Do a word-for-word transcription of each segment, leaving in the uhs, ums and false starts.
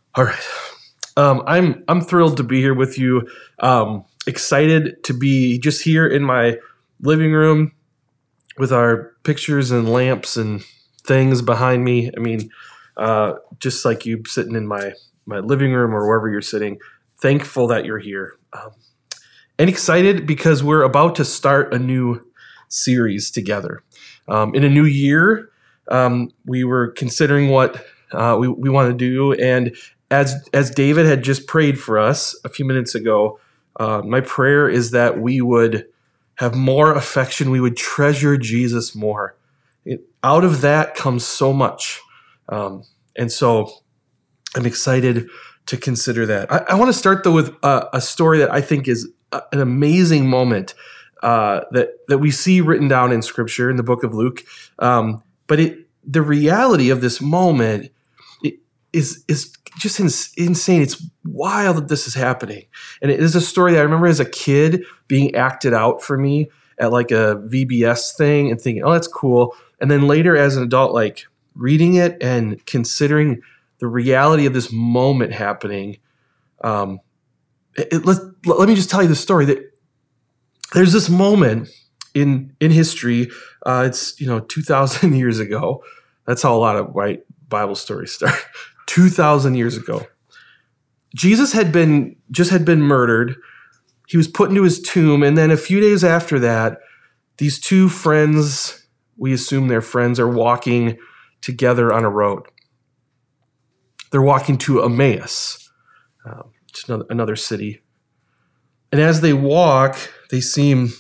All right. Um, I'm I'm thrilled to be here with you. Um, excited to be just here in my living room with our pictures and lamps and things behind me. I mean, uh, just like you sitting in my my living room or wherever you're sitting. Thankful that you're here. Um, and excited because we're about to start a new series together. Um, in a new year, um, we were considering what uh, we, we want to do. And as, as David had just prayed for us a few minutes ago, uh, my prayer is that we would have more affection. We would treasure Jesus more. It, out of that comes so much. Um, and so I'm excited to consider that. I, I want to start, though, with a, a story that I think is a, an amazing moment uh, that, that we see written down in Scripture in the book of Luke. Um, but it, the reality of this moment is is just ins- insane. It's wild that this is happening. And it is a story that I remember as a kid being acted out for me at like a V B S thing and thinking, oh, that's cool. And then later as an adult, like reading it and considering the reality of this moment happening. Um, it, it, let, let me just tell you the story that there's this moment in in history. Uh, it's, you know, two thousand years ago. That's how a lot of white Bible stories start. two thousand years ago. Jesus had been just had been murdered. He was put into his tomb. And then a few days after that, these two friends, we assume they're friends, are walking together on a road. They're walking to Emmaus, uh, just another, another city. And as they walk, they seem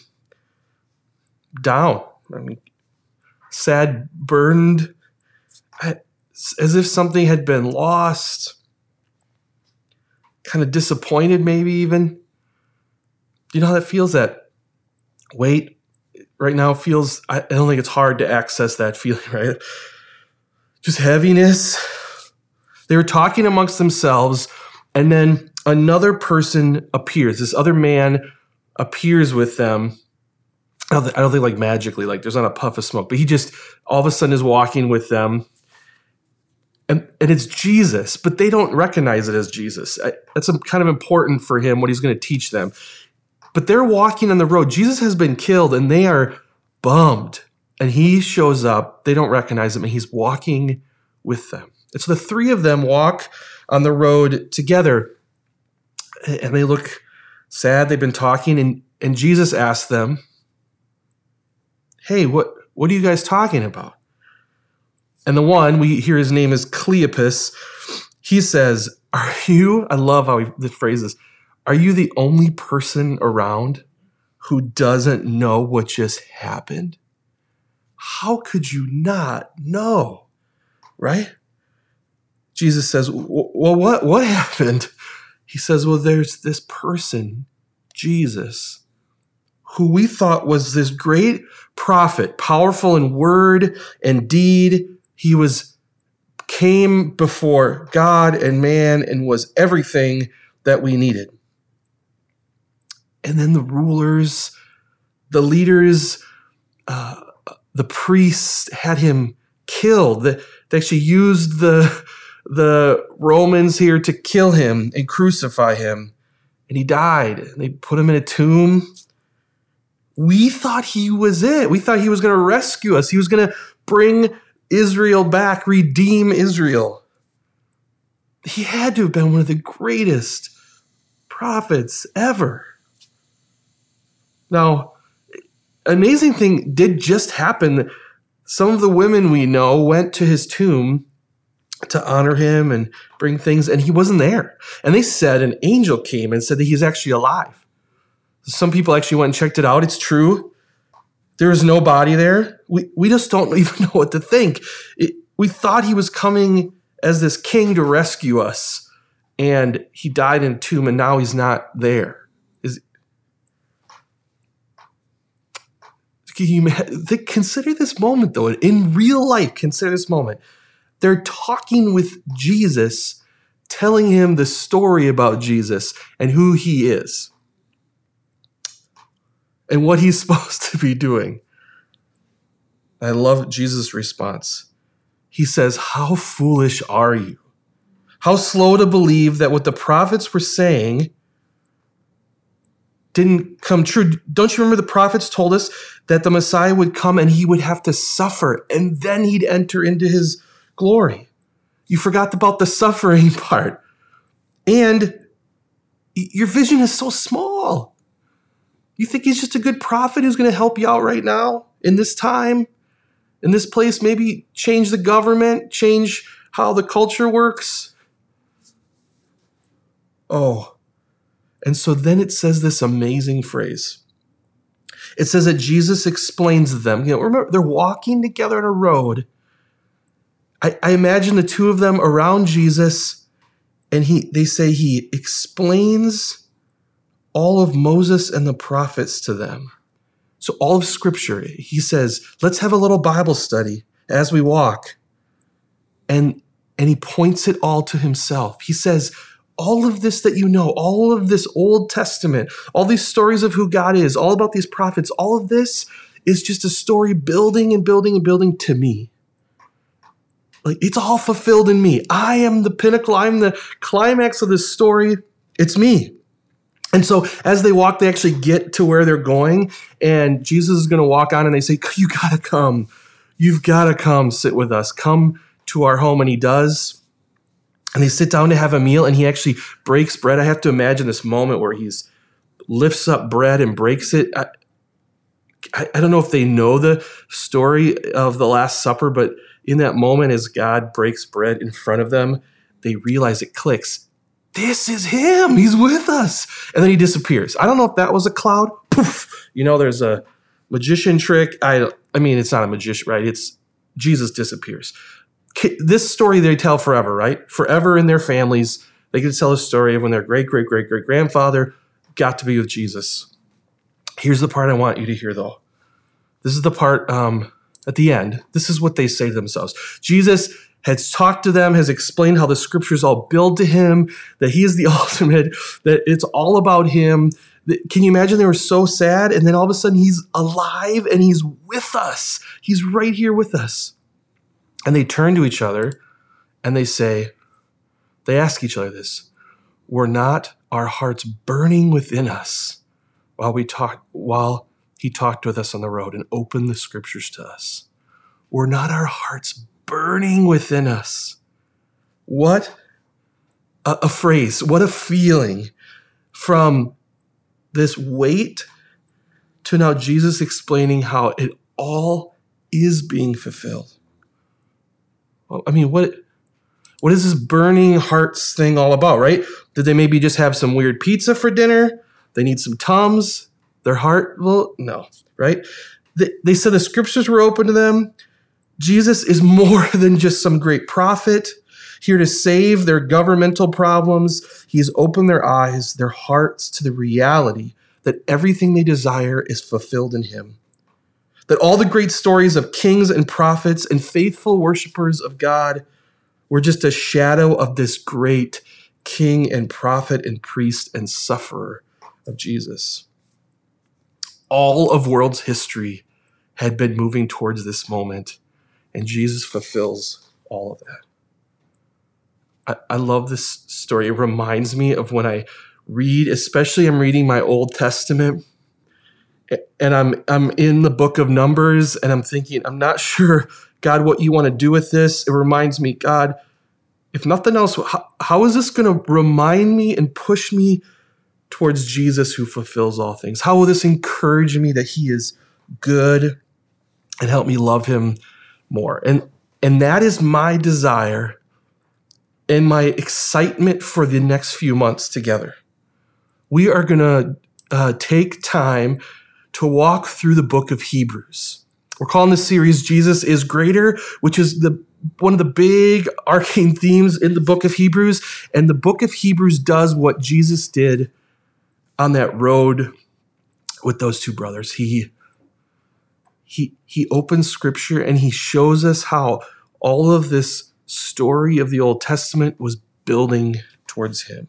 down. I mean, sad, burned, as if something had been lost, kind of disappointed maybe even. You know how that feels? That weight right now feels, I don't think it's hard to access that feeling, right? Just heaviness. They were talking amongst themselves, and then another person appears. This other man appears with them. I don't, I don't think like magically, like there's not a puff of smoke, but he just all of a sudden is walking with them. And, and it's Jesus, but they don't recognize it as Jesus. I, that's a, kind of important for him, what he's going to teach them. But they're walking on the road. Jesus has been killed, and they are bummed. And he shows up. They don't recognize him, and he's walking with them. And so the three of them walk on the road together, and they look sad. They've been talking, and, and Jesus asks them, hey, what, what are you guys talking about? And the one, we hear his name is Cleopas. He says, are you, I love how he the phrase is, are you the only person around who doesn't know what just happened? How could you not know? Right? Jesus says, well, what, what happened? He says, well, there's this person, Jesus, who we thought was this great prophet, powerful in word and deed. He was came before God and man and was everything that we needed. And then the rulers, the leaders, uh, the priests had him killed. They actually used the, the Romans here to kill him and crucify him. And he died. And they put him in a tomb. We thought he was it. We thought he was going to rescue us. He was going to bring Israel back, redeem Israel. He had to have been one of the greatest prophets ever. Now, an amazing thing did just happen. Some of the women we know went to his tomb to honor him and bring things, and he wasn't there. And they said an angel came and said that he's actually alive. Some people actually went and checked it out. It's true. There is no body there. We we just don't even know what to think. It, we thought he was coming as this king to rescue us, and he died in a tomb, and now he's not there. Is can you consider this moment, though, in real life? Consider this moment. They're talking with Jesus, telling him the story about Jesus and who he is and what he's supposed to be doing. I love Jesus' response. He says, how foolish are you? How slow to believe that what the prophets were saying didn't come true. Don't you remember the prophets told us that the Messiah would come and he would have to suffer and then he'd enter into his glory? You forgot about the suffering part. And your vision is so small. You think he's just a good prophet who's going to help you out right now in this time, in this place, maybe change the government, change how the culture works. Oh, and so then it says this amazing phrase. It says that Jesus explains to them, you know, remember, they're walking together on a road. I, I imagine the two of them around Jesus, and he they say he explains all of Moses and the prophets to them. So all of Scripture, he says, let's have a little Bible study as we walk. And, and he points it all to himself. He says, all of this that you know, all of this Old Testament, all these stories of who God is, all about these prophets, all of this is just a story building and building and building to me. Like, it's all fulfilled in me. I am the pinnacle. I'm the climax of this story. It's me. And so as they walk, they actually get to where they're going, and Jesus is going to walk on, and they say, you got to come. You've got to come sit with us. Come to our home. And he does. And they sit down to have a meal, and he actually breaks bread. I have to imagine this moment where he's lifts up bread and breaks it. I, I, I don't know if they know the story of the Last Supper, but in that moment, as God breaks bread in front of them, they realize it clicks. This is him. He's with us. And then he disappears. I don't know if that was a cloud. Poof. You know, there's a magician trick. I, I mean, it's not a magician, right? It's Jesus disappears. This story they tell forever, right? Forever in their families. They can tell a story of when their great, great, great, great grandfather got to be with Jesus. Here's the part I want you to hear, though. This is the part um, at the end. This is what they say to themselves. Jesus has talked to them, has explained how the scriptures all build to him, that he is the ultimate, that it's all about him. Can you imagine they were so sad? And then all of a sudden he's alive and he's with us. He's right here with us. And they turn to each other and they say, they ask each other this, were not our hearts burning within us while we talk, while he talked with us on the road and opened the scriptures to us? Were not our hearts burning within us? What a, a phrase, what a feeling, from this weight to now Jesus explaining how it all is being fulfilled. I mean, what what is this burning hearts thing all about, right? Did they maybe just have some weird pizza for dinner? They need some Tums? Their heart, well, no, right? They, they said the scriptures were open to them. Jesus is more than just some great prophet here to save their governmental problems. He's opened their eyes, their hearts to the reality that everything they desire is fulfilled in him. That all the great stories of kings and prophets and faithful worshipers of God were just a shadow of this great king and prophet and priest and sufferer of Jesus. All of world's history had been moving towards this moment, and Jesus fulfills all of that. I, I love this story. It reminds me of when I read, especially I'm reading my Old Testament, and I'm I'm in the book of Numbers, and I'm thinking, I'm not sure, God, what you want to do with this. It reminds me, God, if nothing else, how, how is this going to remind me and push me towards Jesus who fulfills all things? How will this encourage me that he is good and help me love him more? And, and that is my desire and my excitement for the next few months together. We are going to uh, take time to walk through the book of Hebrews. We're calling this series Jesus is Greater, which is the one of the big arcane themes in the book of Hebrews. And the book of Hebrews does what Jesus did on that road with those two brothers. He, he, he opens scripture and he shows us how all of this story of the Old Testament was building towards him.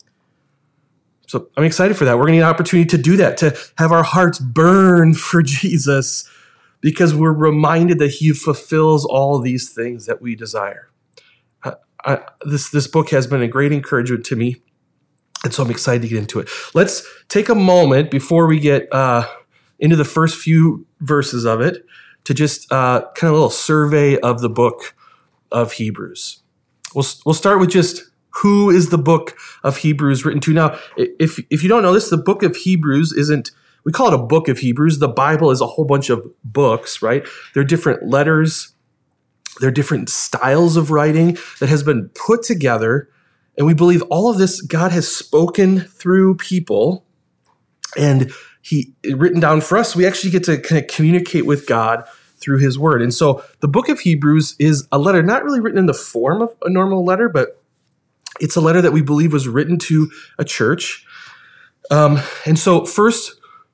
So I'm excited for that. We're going to get an opportunity to do that, to have our hearts burn for Jesus, because we're reminded that he fulfills all these things that we desire. I, this this book has been a great encouragement to me, and so I'm excited to get into it. Let's take a moment before we get uh, into the first few verses of it to just uh, kind of a little survey of the book of Hebrews. We'll we'll start with just who is the book of Hebrews written to. Now, if if you don't know this, the book of Hebrews isn't, we call it a book of Hebrews. The Bible is a whole bunch of books, right? They're different letters. They're different styles of writing that has been put together. And we believe all of this God has spoken through people and he written down for us. We actually get to kind of communicate with God through his word. And so the book of Hebrews is a letter not really written in the form of a normal letter, but it's a letter that we believe was written to a church. Um, and so first,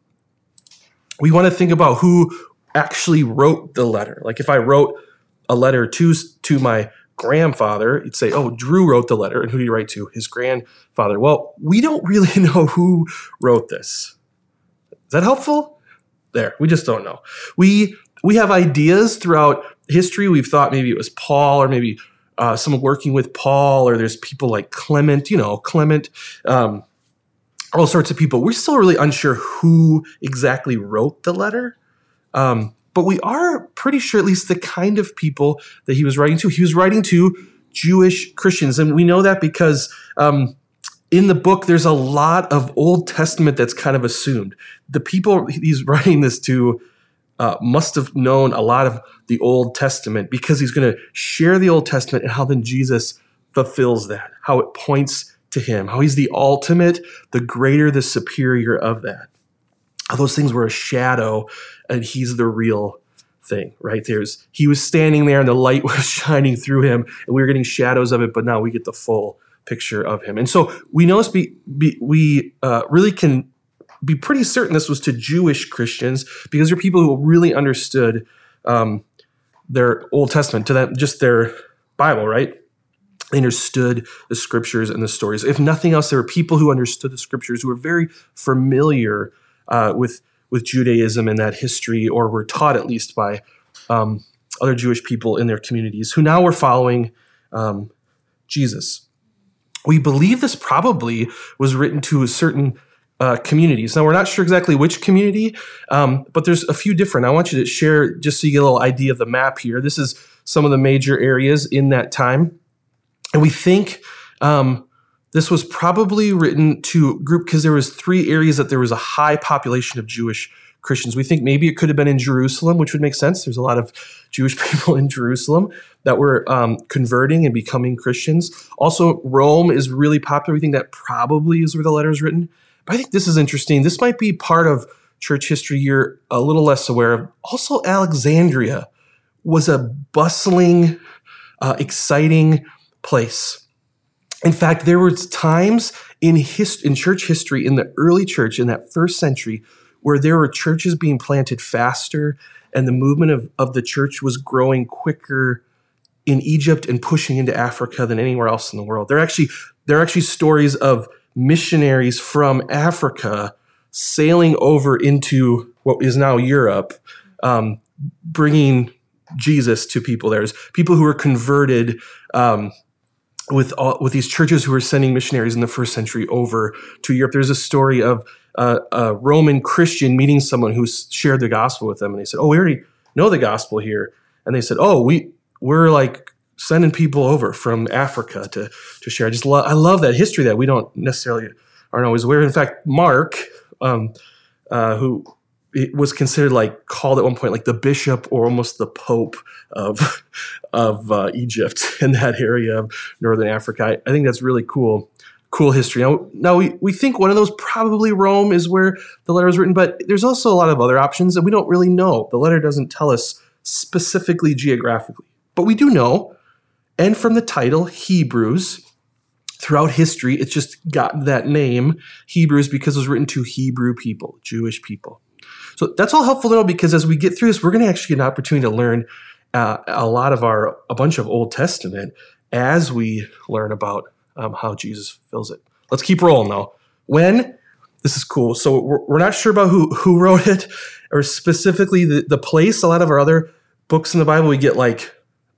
we want to think about who actually wrote the letter. Like if I wrote a letter to, to my grandfather, you'd say, oh, Drew wrote the letter. And who did he write to? His grandfather. Well, we don't really know who wrote this. Is that helpful? There, we just don't know. We we have ideas throughout history. We've thought maybe it was Paul or maybe uh, someone working with Paul, or there's people like Clement, you know, Clement, um, all sorts of people. We're still really unsure who exactly wrote the letter. Um, but we are pretty sure at least the kind of people that he was writing to. He was writing to Jewish Christians. And we know that because um, in the book, there's a lot of Old Testament that's kind of assumed. The people he's writing this to uh, must have known a lot of the Old Testament because he's going to share the Old Testament and how then Jesus fulfills that, how it points to him, how he's the ultimate, the greater, the superior of that. How those things were a shadow and he's the real thing, right? There's, he was standing there and the light was shining through him and we were getting shadows of it, but now we get the full picture of him. And so we know this be, be, we uh, really can be pretty certain this was to Jewish Christians because they're people who really understood um, their Old Testament, to them, just their Bible, right? They understood the scriptures and the stories. If nothing else, there were people who understood the scriptures who were very familiar uh, with, with Judaism and that history, or were taught at least by um, other Jewish people in their communities who now were following um, Jesus. We believe this probably was written to a certain uh, communities. Now, we're not sure exactly which community, um, but there's a few different. I want you to share, just so you get a little idea of the map here. This is some of the major areas in that time. And we think um, this was probably written to a group because there was three areas that there was a high population of Jewish Christians. We think maybe it could have been in Jerusalem, which would make sense. There's a lot of Jewish people in Jerusalem that were um, converting and becoming Christians. Also, Rome is really popular. We think that probably is where the letter is written. But I think this is interesting. This might be part of church history you're a little less aware of. Also, Alexandria was a bustling, uh, exciting place. In fact, there were times in his, in church history, in the early church, in that first century, where there were churches being planted faster and the movement of, of the church was growing quicker in Egypt and pushing into Africa than anywhere else in the world. There are actually, there are actually stories of missionaries from Africa sailing over into what is now Europe, um, bringing Jesus to people. There's people who were converted um, with all, with these churches who were sending missionaries in the first century over to Europe. There's a story of uh, a Roman Christian meeting someone who shared the gospel with them, and they said, "Oh, we already know the gospel here." And they said, "Oh, we we're like sending people over from Africa to to share." I just love I love that history that we don't necessarily aren't always aware. In fact, Mark, um, uh, who it was considered like called at one point like the bishop or almost the pope of of uh, Egypt in that area of northern Africa. I, I think that's really cool, cool history. Now, now we, we think one of those, probably Rome, is where the letter was written, but there's also a lot of other options that we don't really know. The letter doesn't tell us specifically geographically, but we do know, and from the title Hebrews, throughout history, it's just got that name, Hebrews, because it was written to Hebrew people, Jewish people. So that's all helpful to know, because as we get through this, we're going to actually get an opportunity to learn uh, a lot of our, a bunch of Old Testament as we learn about um, how Jesus fulfills it. Let's keep rolling though. When? This is cool. So we're, we're not sure about who, who wrote it, or specifically the, the place. A lot of our other books in the Bible, we get like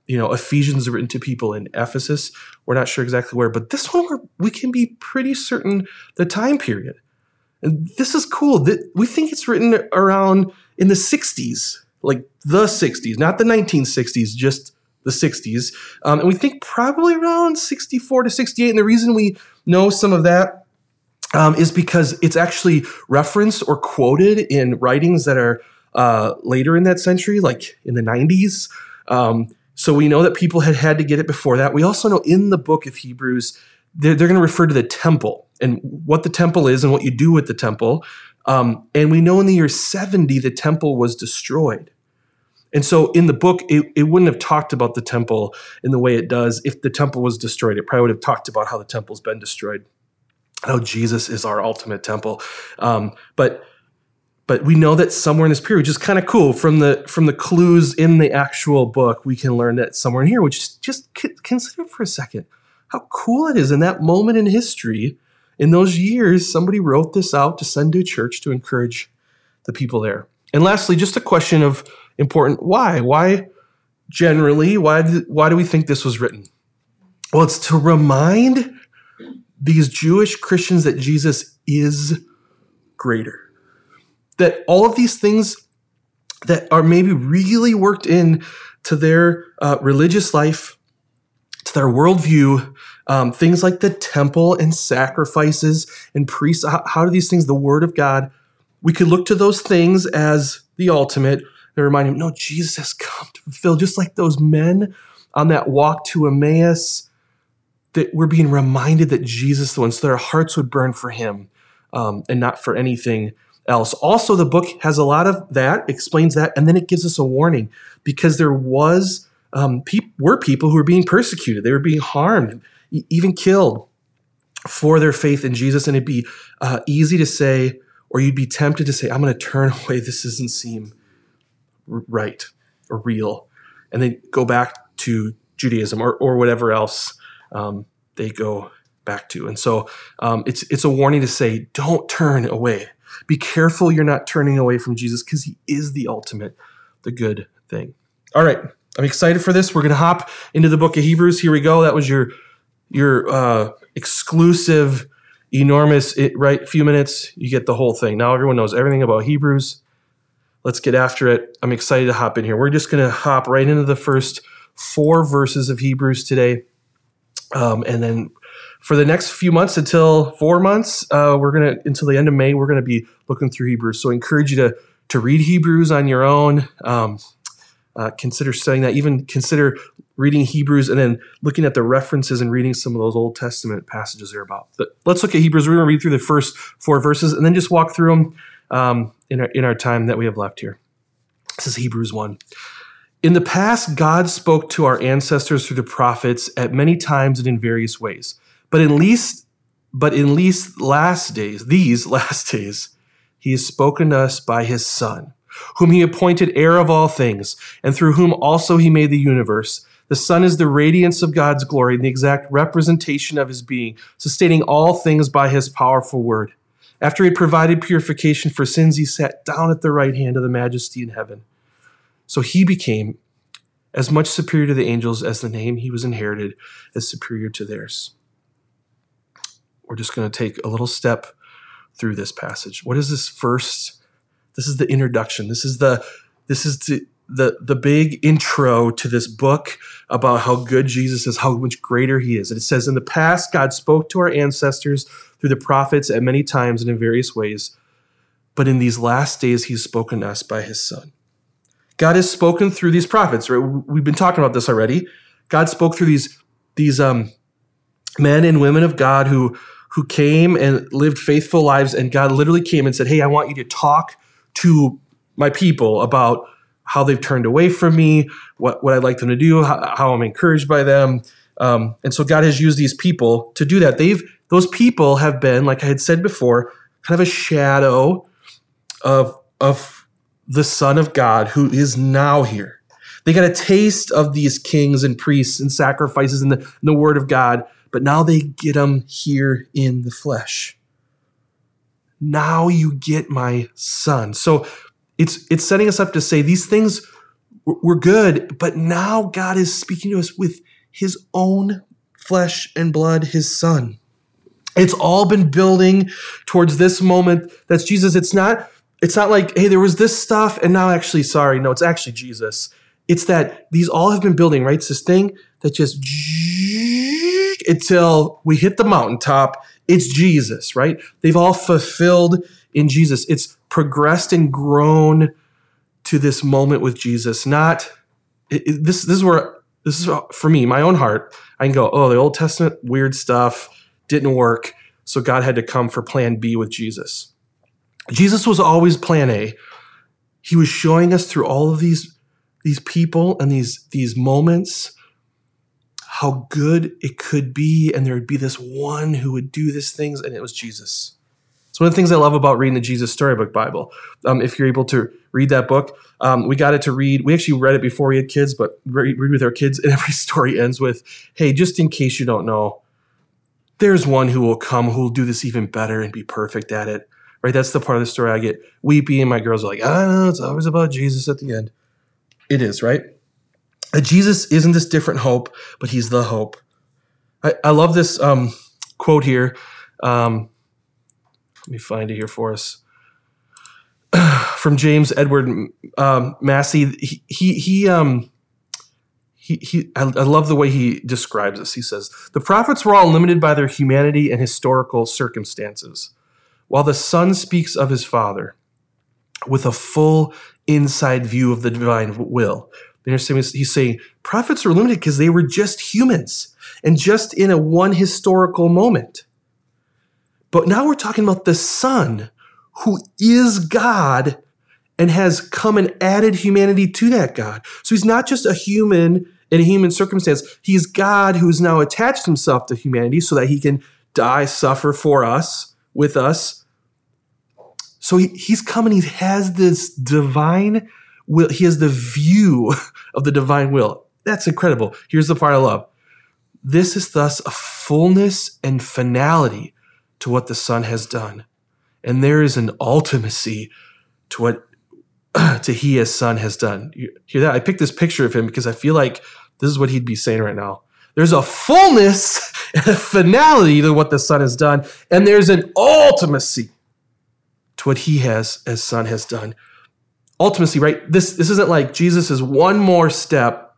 you know, Ephesians is written to people in Ephesus. We're not sure exactly where, but this one we're, we can be pretty certain the time period. And this is cool. We think it's written around in the sixties, like the sixties, not the nineteen sixties, just the sixties. Um, and we think probably around sixty-four to sixty-eight. And the reason we know some of that um, is because it's actually referenced or quoted in writings that are uh, later in that century, like in the nineties. Um, so we know that people had had to get it before that. We also know in the book of Hebrews, they're, they're going to refer to the temple and what the temple is and what you do with the temple. Um, and we know in the year seventy, the temple was destroyed. And so in the book, it, it wouldn't have talked about the temple in the way it does if the temple was destroyed. It probably would have talked about how the temple's been destroyed, how Jesus is our ultimate temple. Um, but but we know that somewhere in this period, which is kind of cool, from the from the clues in the actual book, we can learn that somewhere in here, which is just consider for a second how cool it is in that moment in history. In those years, somebody wrote this out to send to a church to encourage the people there. And lastly, just a question of important why. Why generally, why do, why do we think this was written? Well, it's to remind these Jewish Christians that Jesus is greater. That all of these things that are maybe really worked in to their uh, religious life, to their worldview, um, things like the temple and sacrifices and priests, how, how do these things, the word of God, we could look to those things as the ultimate and remind him, no, Jesus has come to fulfill, just like those men on that walk to Emmaus, that we're being reminded that Jesus is the one, so that our hearts would burn for him um, and not for anything else. Also, the book has a lot of that, explains that, and then it gives us a warning because there was um, pe- were people who were being persecuted. They were being harmed, e- even killed for their faith in Jesus, and it'd be uh, easy to say, or you'd be tempted to say, I'm going to turn away. This doesn't seem r- right or real. And then go back to Judaism or, or whatever else um, they go back to. And so um, it's it's a warning to say, don't turn away. Be careful you're not turning away from Jesus because he is the ultimate, the good thing. All right, I'm excited for this. We're going to hop into the book of Hebrews. Here we go. That was your, your uh, exclusive enormous, it, right? Few minutes, you get the whole thing. Now everyone knows everything about Hebrews. Let's get after it. I'm excited to hop in here. We're just going to hop right into the first four verses of Hebrews today. Um, and then for the next few months, until four months, uh, we're going to, until the end of May, we're going to be looking through Hebrews. So I encourage you to, to read Hebrews on your own. Um, uh, consider studying that. Even consider reading Hebrews and then looking at the references and reading some of those Old Testament passages they're about. But let's look at Hebrews. We're going to read through the first four verses and then just walk through them um, in our, in our time that we have left here. This is Hebrews one. In the past, God spoke to our ancestors through the prophets at many times and in various ways. But in least, but in least last days, these last days, he has spoken to us by his Son, whom he appointed heir of all things, and through whom also he made the universe. The Son is the radiance of God's glory and the exact representation of his being, sustaining all things by his powerful word. After he had provided purification for sins, he sat down at the right hand of the Majesty in heaven. So he became as much superior to the angels as the name he was inherited is superior to theirs. We're just going to take a little step through this passage. What is this first? This is the introduction. This is the this is the the, the big intro to this book about how good Jesus is, how much greater he is. And it says, in the past, God spoke to our ancestors through the prophets at many times and in various ways. But in these last days, he's spoken to us by his Son. God has spoken through these prophets, right? We've been talking about this already. God spoke through these, these um, men and women of God who, who came and lived faithful lives, and God literally came and said, hey, I want you to talk to my people about how they've turned away from me, what, what I'd like them to do, how, how I'm encouraged by them. Um, and so God has used these people to do that. They've Those people have been, like I had said before, kind of a shadow of, of the Son of God who is now here. They got a taste of these kings and priests and sacrifices in the, in the word of God, but now they get them here in the flesh. Now you get my Son. So it's it's setting us up to say these things we're good. But now God is speaking to us with his own flesh and blood, his son. It's all been building towards this moment. That's Jesus. It's not, it's not like, hey, there was this stuff and now actually, sorry. No, it's actually Jesus. It's that these all have been building, right? It's this thing that just until we hit the mountaintop. It's Jesus, right? They've all fulfilled in Jesus. It's progressed and grown to this moment with Jesus. Not it, it, this. This is where this is for me, my own heart. I can go, oh, the Old Testament weird stuff didn't work, so God had to come for Plan B with Jesus. Jesus was always Plan A. He was showing us through all of these these people and these these moments how good it could be, and there would be this one who would do these things, and it was Jesus. It's one of the things I love about reading the Jesus Storybook Bible. Um, if you're able to read that book, um, we got it to read. We actually read it before we had kids, but read, read with our kids, and every story ends with, hey, just in case you don't know, there's one who will come who will do this even better and be perfect at it. Right? That's the part of the story I get weepy, and my girls are like, I don't know, it's always about Jesus at the end. It is, right? Uh, Jesus isn't this different hope, but he's the hope. I, I love this um, quote here. Um, let me find it here for us. From James Edward um, Massey. He, he, he, um, he, he I, I love the way he describes this. He says, the prophets were all limited by their humanity and historical circumstances, while the Son speaks of his Father with a full inside view of the divine will. He's saying prophets are limited because they were just humans and just in a one historical moment. But now we're talking about the Son who is God and has come and added humanity to that God. So he's not just a human in a human circumstance. He's God who's now attached himself to humanity so that he can die, suffer for us, with us. So he, he's come and he has this divine will. He has the view of the divine will. That's incredible. Here's the part I love. This is thus a fullness and finality to what the Son has done. And there is an ultimacy to what to he as Son has done. You hear that? I picked this picture of him because I feel like this is what he'd be saying right now. There's a fullness and a finality to what the Son has done. And there's an ultimacy to what he has as Son has done. Ultimacy, right? This, this isn't like Jesus is one more step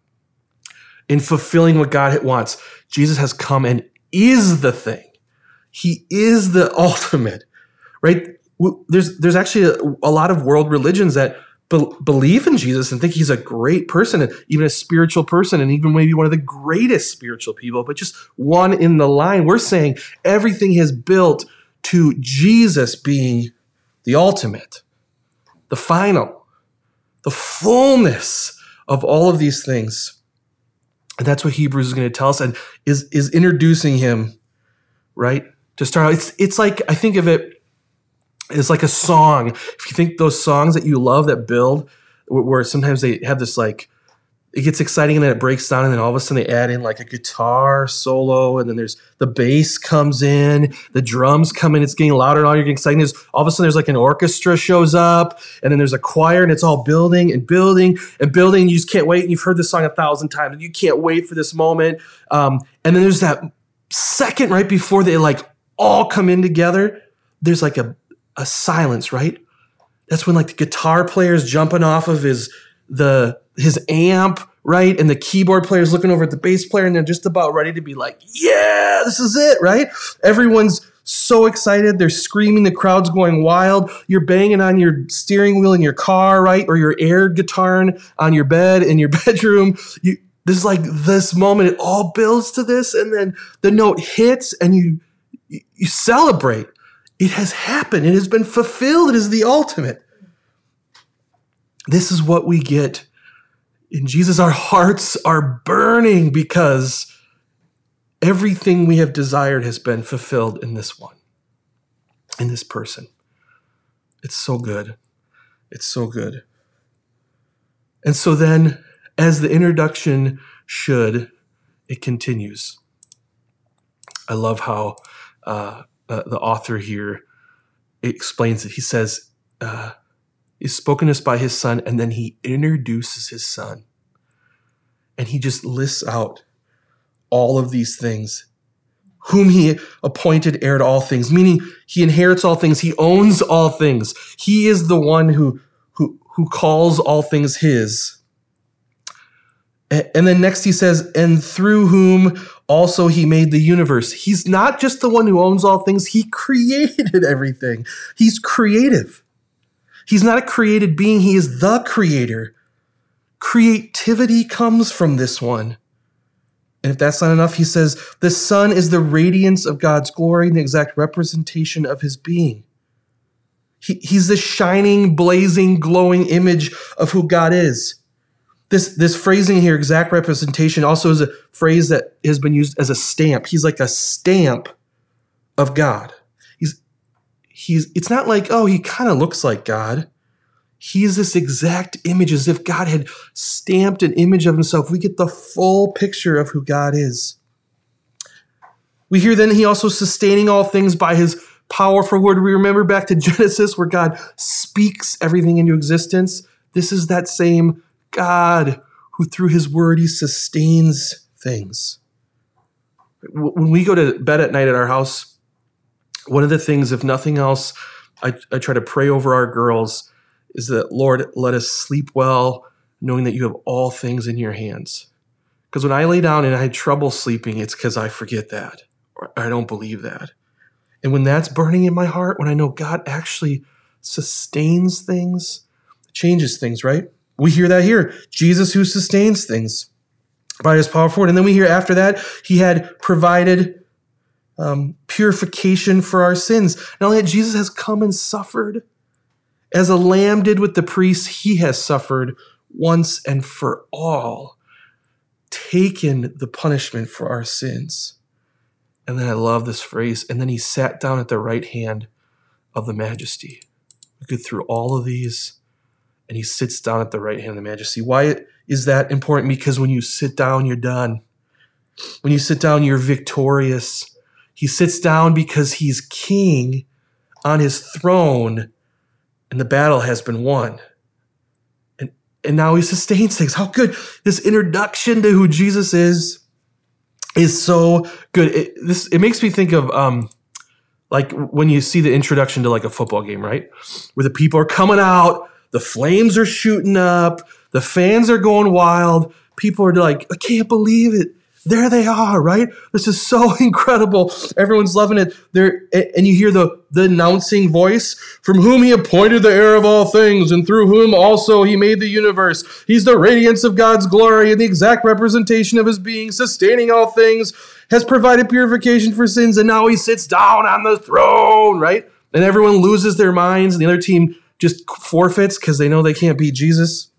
in fulfilling what God wants. Jesus has come and is the thing. He is the ultimate, right? There's, there's actually a, a lot of world religions that be, believe in Jesus and think he's a great person, and even a spiritual person, and even maybe one of the greatest spiritual people, but just one in the line. We're saying everything has built to Jesus being the ultimate, the final, the fullness of all of these things. And that's what Hebrews is going to tell us, and is, is introducing him, right? To start out, it's, it's like, I think of it as like a song. If you think those songs that you love that build, where sometimes they have this like, it gets exciting and then it breaks down, and then all of a sudden they add in like a guitar solo, and then there's the bass comes in, the drums come in, it's getting louder and louder, you're getting excited. There's, all of a sudden there's like an orchestra shows up, and then there's a choir, and it's all building and building and building. And you just can't wait. And you've heard this song a thousand times, and you can't wait for this moment. Um, and then there's that second right before they like all come in together, there's like a, a silence, right? That's when like the guitar player's jumping off of his the his amp, right? And the keyboard player's looking over at the bass player, and they're just about ready to be like, yeah, this is it, right? Everyone's so excited. They're screaming. The crowd's going wild. You're banging on your steering wheel in your car, right? Or your air guitar on your bed in your bedroom. You, this is like this moment. It all builds to this, and then the note hits, and you you celebrate. It has happened. It has been fulfilled. It is the ultimate. This is what we get in Jesus. Our hearts are burning because everything we have desired has been fulfilled in this one, in this person. It's so good. It's so good. And so then, as the introduction should, it continues. I love how uh, uh, the author here explains it. He says, uh, is spoken to us by his son, and then he introduces his son. And he just lists out all of these things. Whom he appointed heir to all things, meaning he inherits all things. He owns all things. He is the one who, who, who calls all things his. And then next he says, and through whom also he made the universe. He's not just the one who owns all things. He created everything. He's creative. He's not a created being. He is the creator. Creativity comes from this one. And if that's not enough, he says, the Son is the radiance of God's glory and the exact representation of his being. He, he's the shining, blazing, glowing image of who God is. This, this phrasing here, exact representation, also is a phrase that has been used as a stamp. He's like a stamp of God. He's, he's, it's not like, oh, he kind of looks like God. He is this exact image, as if God had stamped an image of himself. We get the full picture of who God is. We hear then he also sustaining all things by his powerful word. We remember back to Genesis where God speaks everything into existence. This is that same God who through his word, he sustains things. When we go to bed at night at our house, one of the things, if nothing else, I, I try to pray over our girls is that, Lord, let us sleep well, knowing that you have all things in your hands. Because when I lay down and I had trouble sleeping, it's because I forget that, or I don't believe that. And when that's burning in my heart, when I know God actually sustains things, changes things, right? We hear that here. Jesus who sustains things by his powerful word. And then we hear after that, he had provided um, purification for our sins. Not only that Jesus has come and suffered, as a lamb did with the priests, he has suffered once and for all, taken the punishment for our sins. And then I love this phrase, and then he sat down at the right hand of the majesty. We go through all of these, and he sits down at the right hand of the majesty. Why is that important? Because when you sit down, you're done. When you sit down, you're victorious. He sits down because he's king on his throne, and the battle has been won. And, and now he sustains things. How good. This introduction to who Jesus is is so good. It, this, it makes me think of um, like when you see the introduction to like a football game, right? Where the people are coming out, the flames are shooting up, the fans are going wild. People are like, I can't believe it. There they are, right? This is so incredible. Everyone's loving it. There, and you hear the, the announcing voice, from whom he appointed the heir of all things, and through whom also he made the universe. He's the radiance of God's glory and the exact representation of his being, sustaining all things, has provided purification for sins, and now he sits down on the throne, right? And everyone loses their minds, and the other team just forfeits because they know they can't beat Jesus.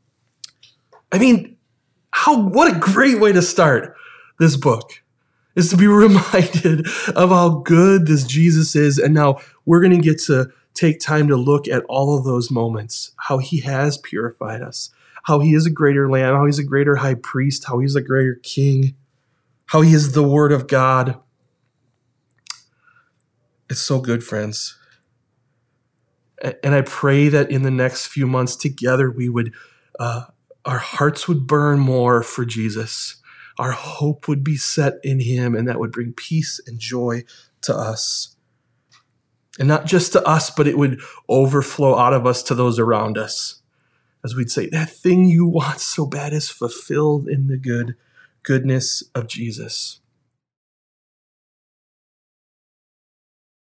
I mean, How, what a great way to start this book, is to be reminded of how good this Jesus is. And now we're going to get to take time to look at all of those moments, how he has purified us, how he is a greater lamb, how he's a greater high priest, how he's a greater king, how he is the word of God. It's so good, friends. And I pray that in the next few months together, we would, uh, our hearts would burn more for Jesus. Our hope would be set in him, and that would bring peace and joy to us. And not just to us, but it would overflow out of us to those around us. As we'd say, that thing you want so bad is fulfilled in the good goodness of Jesus.